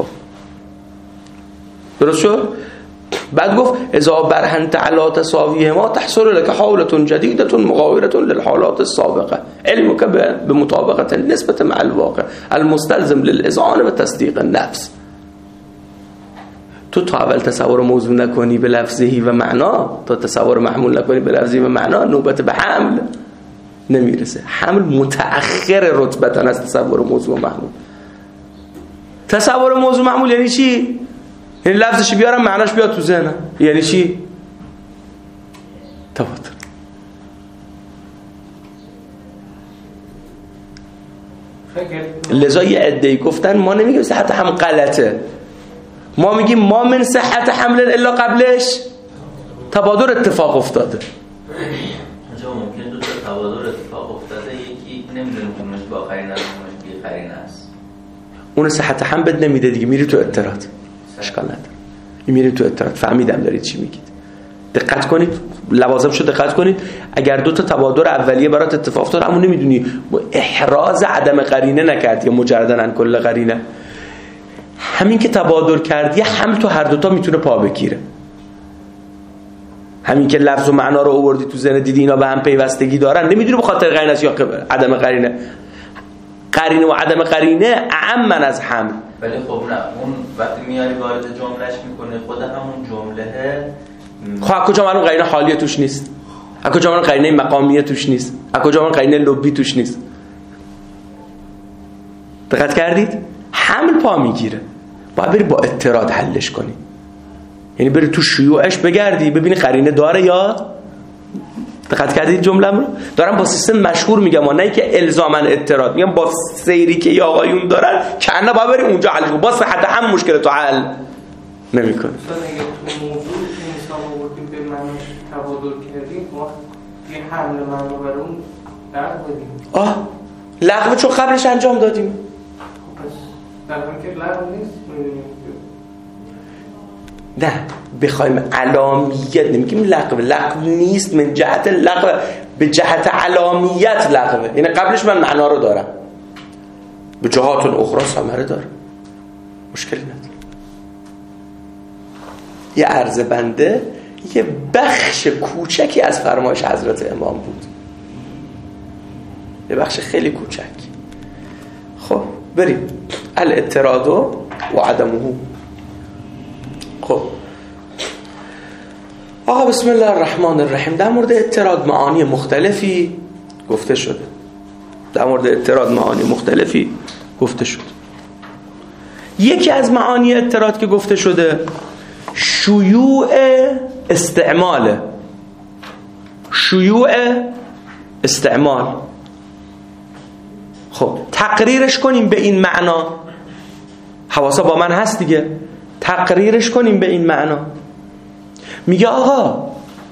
درست شد؟ بعد گفت اذا برهنت علی تساویهما تحصل لك حالة جديدة مغايرة للحالات السابقة علمك بمطابقة النسبة مع الواقع المستلزم للإذعان و تصدیق النفس. تو تا اول تصور موضوع نکنی به لفظی و معنا، تا تصور محمول نکنی به لفظی و معنا، نوبت به حمل نمیرسه. حمل متأخر رتبتاً از تصور موضوع محمول. تصور موضوع محمول یعنی چی؟ یعنی لفظش بیارم معناش بیاد تو ذهنم. یعنی چی؟ تبادر. لذا یه عده‌ای گفتن ما نمیگیم صحت حمل غلطه، ما میگیم ما من صحت حمل الا قبلش تبادر اتفاق افتاده. اونجا ممکن 2 تا تبادر اتفاق افتاده، یکی نمیدونیم کدومش با قرینه است کدومش بی قرینه است. اون صحت حمل بد نمیده دیگه، میری تو اضطراد. اشکال نداره. میریم تو اضطراد. فهمیدم دارید چی میگید. دقت کنید، لوازمشو دقت کنید. اگر 2 تا تبادر اولیه برات اتفاق افتاد اما نمیدونی احراز عدم قرینه نکردی یا مجردن عن کل قرینه، همین که تبادر کردی حمل تو هر 2 تا میتونه پا بگیره. همین که لفظ و معنا رو آوردی تو ذهن، دیدی اینا به هم پیوستگی دارن، نمیدونی به خاطر قرینه است یا عدم قرینه. قرینه و عدم قرینه اعم از حمل. ولی خب نه، اون وقتی میاری وارد جملهش میکنه خود همون جمله خب از کجا معلوم قرینه حالیه توش نیست؟ از کجا معلوم قرینه مقامیه توش نیست؟ از کجا معلوم قرینه لبی توش نیست؟ دقت کردید؟ حمل پا میگیره، باید بری با اضطراد حلش کنی. یعنی بری تو شیوعش بگردی ببینی قرینه داره یا. دقت کردید جمله‌ام رو؟ دارم با سیستم مشهور میگم، نه که الزاما اضطراد میگم، با سیری که یا آقایون دارن که انا باید بری اونجا حل کنی. با صحت هم مشکل تو حل نمی‌کنه. مثلا اگه تو موضوع که انسان آوردیم به معناش تبادر کردیم، ما یه حمل معنا بر اون لغو بدیم. لغو چون قبلش انجام دادیم. پس در حالی که لغو نیست نه بخوایم علامیت نمیگیم لغو نیست، من جهت لغو به جهت علامیت لغوه، یعنی قبلش من معنا رو دارم، به جهات اخرى ثمره داره، مشکلی نداره. یه عرض بنده یه بخش کوچکی از فرمایش حضرت امام بود، یه بخش خیلی کوچک. خب بریم. الاعتراض و عدمه. خب آقا بسم الله الرحمن الرحیم. در مورد اعتراض معانی مختلفی گفته شده. یکی از معانی اعتراض که گفته شده شیوع استعمال. خب تقریرش کنیم به این معنا. حواسا با من هست دیگه. تقریرش کنیم به این معنا. میگه آقا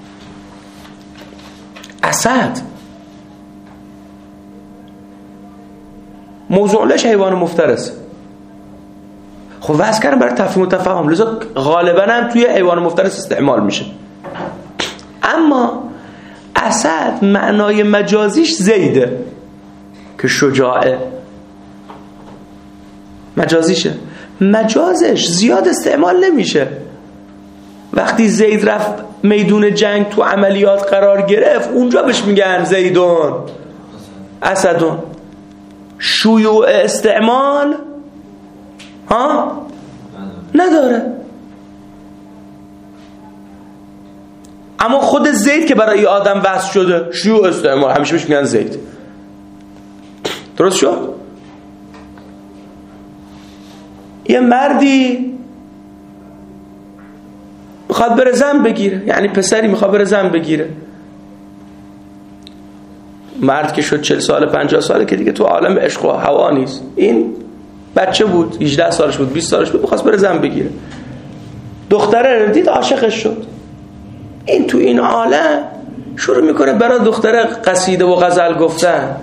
اسد موضوعش حیوان مفترس. خب واسه کردن برای تفهیم و تفاهم، لذا غالبا هم توی حیوان مفترس استعمال میشه. اما اسد معنای مجازیش زیده که شجاعه، مجازیشه. مجازش زیاد استعمال نمیشه. وقتی زید رفت میدون جنگ تو عملیات قرار گرفت، اونجا بهش میگن زیدون اسدون. شیوع استعمال نداره. اما خود زید که برای آدم وصف شده شیوع استعمال، همیشه بهش میگن زید. درست شد؟ یه مردی میخواد بره زن بگیره، یعنی پسری میخواد بره زن بگیره. مرد که شد 40 سال 50 ساله که دیگه تو عالم عشق و هوا نیست. این بچه بود، 18 سالش بود، 20 سالش بود، میخواست بره زن بگیره. دختره رو دید، عاشقش شد. این تو این عالم شروع میکنه برای دختره قصیده و غزل گفتن.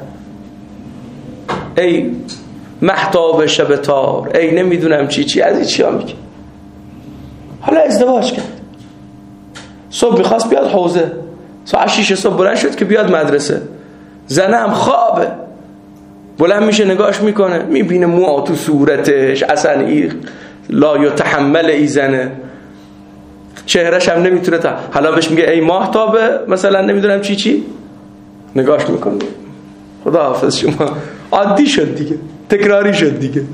ای مهتاب شب تار، ای نمیدونم چی از این چی ها میگه. حالا ازدواج کرد، صبح میخواست بیاد حوزه، ساعت 6 صبح بلند شد که بیاد مدرسه. زنه هم خوابه، بلند میشه نگاش میکنه، میبینه موها تو صورتش اصلا لا یتحمل ای زنه، چهرش هم نمیتونه حالا بهش میگه ای ماهتابه مثلا نمیدونم چی نگاش میکنه. خدا حافظ شما. عادی شد دیگه، تکراری شد دیگه.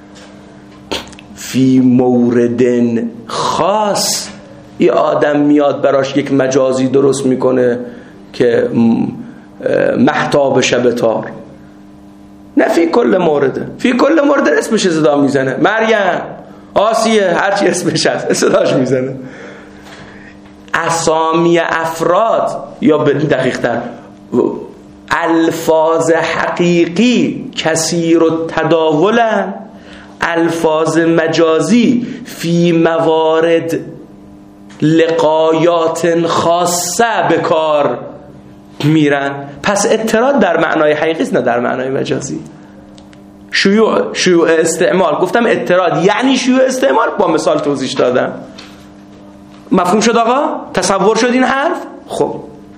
فی مورد خاص یه آدم میاد براش یک مجازی درست میکنه که مهتاب شب تار. نه فی کل مورد. فی کل مورد اسمش صدا میزنه، مریم، آسیه، هرچی اسمش هست صداش میزنه. اسامی افراد یا دقیق تر الفاظ حقیقی کثیر التداولن، الفاظ مجازی فی موارد لقایات خاصه به کار میرن. پس اعتراض در معنای حقیقی است، نه در معنای مجازی. شیوع استعمال، گفتم اعتراض یعنی شیوع استعمال، با مثال توضیح دادم. مفهوم شد آقا؟ تصور شد این حرف؟ خب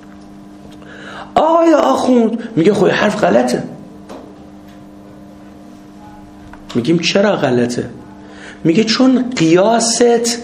آقای آخوند میگه خب حرف غلطه. میگیم چرا غلطه؟ میگه چون قیاست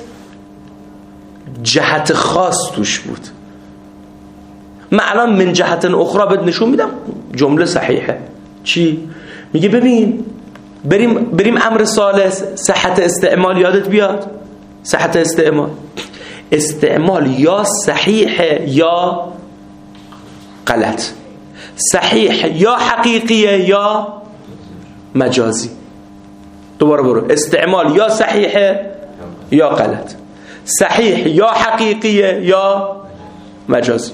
جهت خاص توش بود. من الان من جهت اخرى بهت نشون میدم جمله صحیحه. چی؟ میگه ببین بریم امر ثالث، صحت استعمال یادت بیاد. صحت استعمال یا صحیحه یا غلط، صحیح یا حقیقیه یا مجازی. دوباره برو، استعمال یا صحیحه یا غلط، صحیح یا حقیقیه یا مجازی.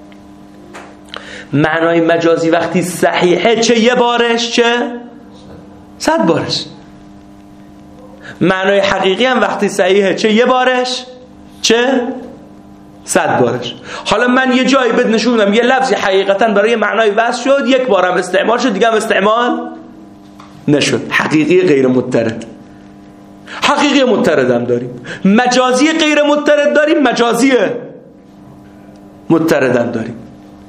معنای مجازی وقتی صحیحه چه یه بارش چه 100 بارش. معنای حقیقی هم وقتی صحیحه چه یه بارش چه 100 بارش. حالا من یه جایی بد نشون بدم یه لفظی حقیقتا برای معنای وصف شد، یک بارم استعمال شد، دیگه هم استعمال نشد. حقیقی غیر مضطرد. حقیقی مضطرد هم داریم، مجازی غیر مضطرد داریم، مجازی مضطرد هم داریم.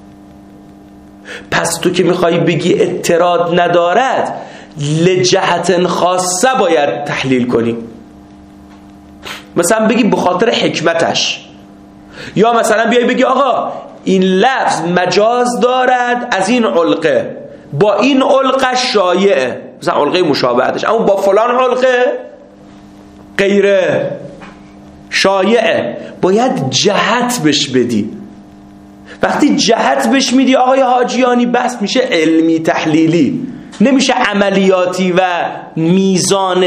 پس تو که میخوای بگی اعتراض ندارد، لجهت خاصه باید تحلیل کنی. مثلا بگی بخاطر حکمتش، یا مثلا بیای بگی آقا این لفظ مجاز دارد از این علقه، با این علقه شایعه، مثلا علقه مشابهتش، اما با فلان علقه غیر شایعه، باید جهت بش بدی. وقتی جهت بش میدی آقای حاجیانی بس میشه علمی تحلیلی، نمیشه عملیاتی و میزان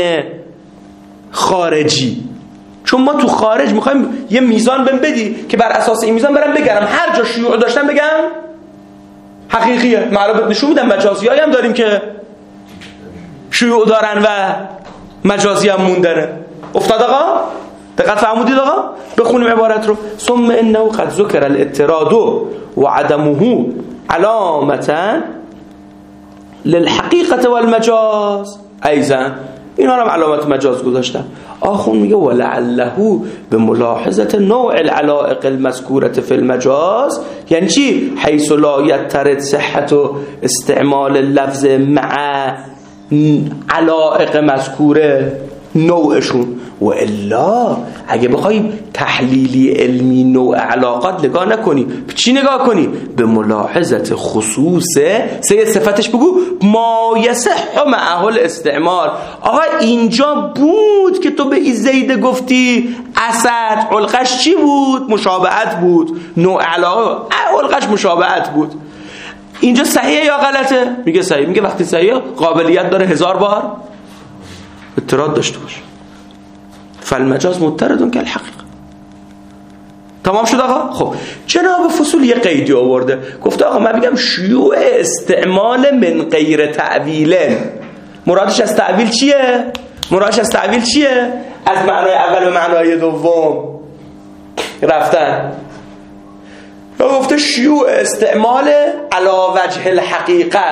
خارجی. چون ما تو خارج میخوایم یه میزان بهم بدی که بر اساس این میزان برم بگم هر جا شیوع داشتم بگم حقیقیه. معلومات نشون میدم مجازیایی هم داریم که شیوع دارن و مجازی هم موندنه. افتاد آقا؟ دقت فرمودید آقا؟ بخونیم عبارت رو. ثم انه قد ذکر الاعتراض و عدمه علامتا للحقیقه والمجاز ایضا. اینا رو هم علامت مجاز گذاشتن. آخون میگه ولعله به ملاحظه نوع العلائق المذکوره فی المجاز، یعنی چی؟ حیث لا یترد صحت و استعمال اللفظ مع علائق مذکوره نوعشون. و الا اگه بخوای تحلیلی علمی نوع علاقات نگاه نکنی، چی نگاه کنی؟ به ملاحظت خصوص سه صفتش بگو ما یصح معه الاستعمال. آقا اینجا بود که تو به این زید گفتی اسد، علقش چی بود؟ مشابهت بود. نوع علاقه علقش مشابهت بود. اینجا صحیحه یا غلطه؟ میگه صحیح. میگه وقتی صحیحه قابلیت داره 1000 بار اعتراض داشته باشه. فالمجاز متردون که الحقیقه. تمام شد آقا؟ خب جناب فصول یه قیدی آورده، گفته آقا من بگم شیوع استعمال من غیر تعویل، مرادش از تعویل چیه؟ مرادش از تعویل چیه؟ از معنای اول به معنای دوم رفتن. گفته شیوع استعمال علی وجه الحقیقه.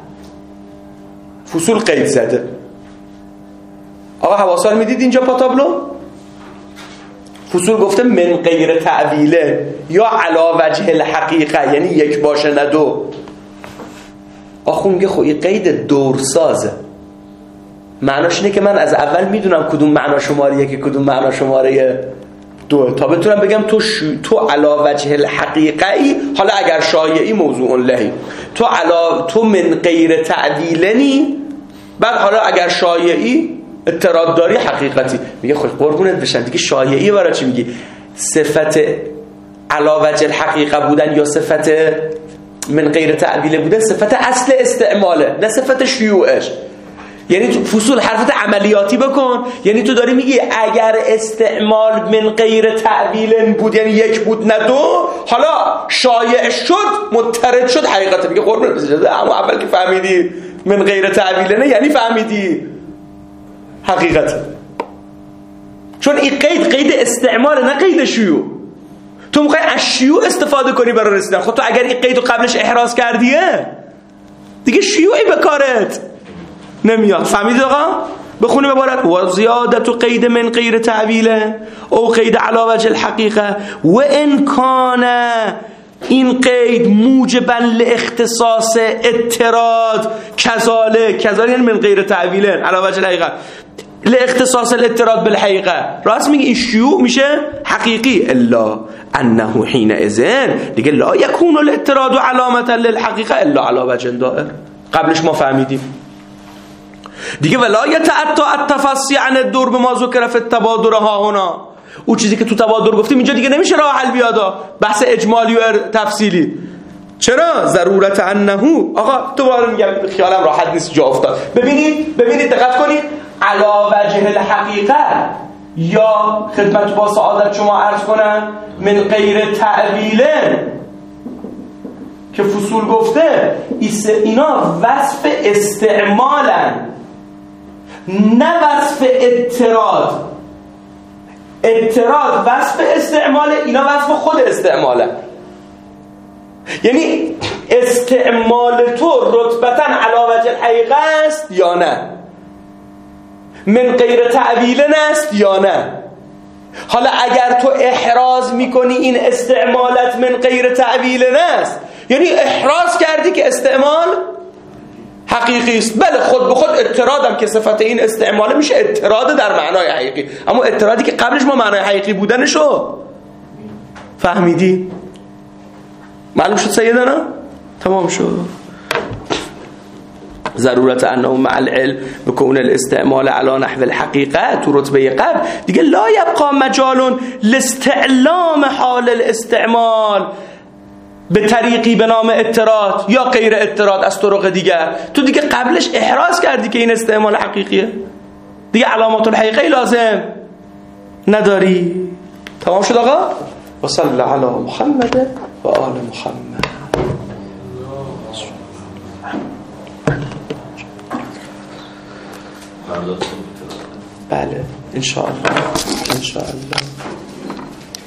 فصول قید زده. آقا حواسا رو میدید اینجا پاتابلو؟ فصول گفته من غیر تعویله یا علی وجه الحقیقه، یعنی یک باشه نه دو. آخون میگه خب این قید دورسازه. معناش اینه که من از اول میدونم کدوم معنا شماره یکی کدوم معنا شماره دو، تا بتونم بگم تو علی وجه الحقیقه ای، حالا اگر شایعی موضوع لهی، تو من غیر تعویلنی، بعد حالا اگر شایعی اعتراض داری حقیقتی. میگه خب قربونت بشن دیگه شایعی برای چی میگی؟ صفت علی وجه الحقیقه بودن یا صفت من غیر تعویل بودن صفت اصل استعماله، نه صفت شیوعش. یعنی تو فصول حرفت عملیاتی بکن، یعنی تو داری میگی اگر استعمال من غیر تعویل بود یعنی یک بود نه دو، حالا شایع شد مضطرد شد حقیقت. میگه قربونت بشن اما اول که فهمیدی من غیر تعویل نه یعنی فهمیدی حقیقت. چون این قید استعمال نه قید شیوع. تو میخوای از شیوع استفاده کنی برای رسیدن. خب تو اگر این قیدو قبلش احراز کردیه دیگه شیوعی به کارت نمیاد. فهمیدید آقا؟ بخونیم عبارت و زیادت و قید من غیر تعویله او قید علی وجه الحقیقه و ان کان این قید موجبا لاختصاص اعتراض کذالک یعنی من غیر تعویله علی وجه الحقیقه لاختصاص الاعتراض بالحقیقه. راست میگه این شیوع میشه حقیقی. الا انه حینئذ دیگه لا یکون الاعتراض علامه للحقیقه الا علی وجه دائر. قبلش ما فهمیدیم دیگه ولا یتعطى التفصی عن الدور بما ذکر فی التبادر ها هنا. اون چیزی که تو تبادر گفتیم اینجا دیگه نمیشه راه حل بیادا، بحث اجمالی و تفصیلی. چرا؟ ضرورت انه. آقا دوباره میگم خیالم راحت نیست جا افتاد. ببینید دقت کنید. علی وجه الحقیقه یا خدمت با سعادت شما عرض کنم من غیر تعویل که فصول گفته اینا وصف استعمالن نه وصف اعتراض. اعتراض وصف استعماله، اینا وصف خود استعماله. یعنی استعمال تو رتبتاً علی وجه الحقیقه است یا نه؟ من غیر تعویل است یا نه؟ حالا اگر تو احراز میکنی این استعمالت من غیر تعویل است، یعنی احراز کردی که استعمال حقیقی است. بله خود به خود اعتراضم که صفت این استعماله میشه اعتراض در معنای حقیقی، اما اعتراضی که قبلش ما معنای حقیقی بودنشو فهمیدی؟ معلوم شد سیدنا؟ تمام شد. ضرورت انه مع العلم بكون الاستعمال على نحو الحقیقت تو رتبه قبل دیگه لا یبقى مجال لاستعلام حال الاستعمال به طریقی به نام اطراد یا غیر اطراد از طرق دیگر. تو دیگه قبلش احراز کردی که این استعمال حقیقیه، دیگه علامات الحقیقی لازم نداری. تمام شد آقا؟ و صلی علی محمد و آل محمد. بله ان شاء الله.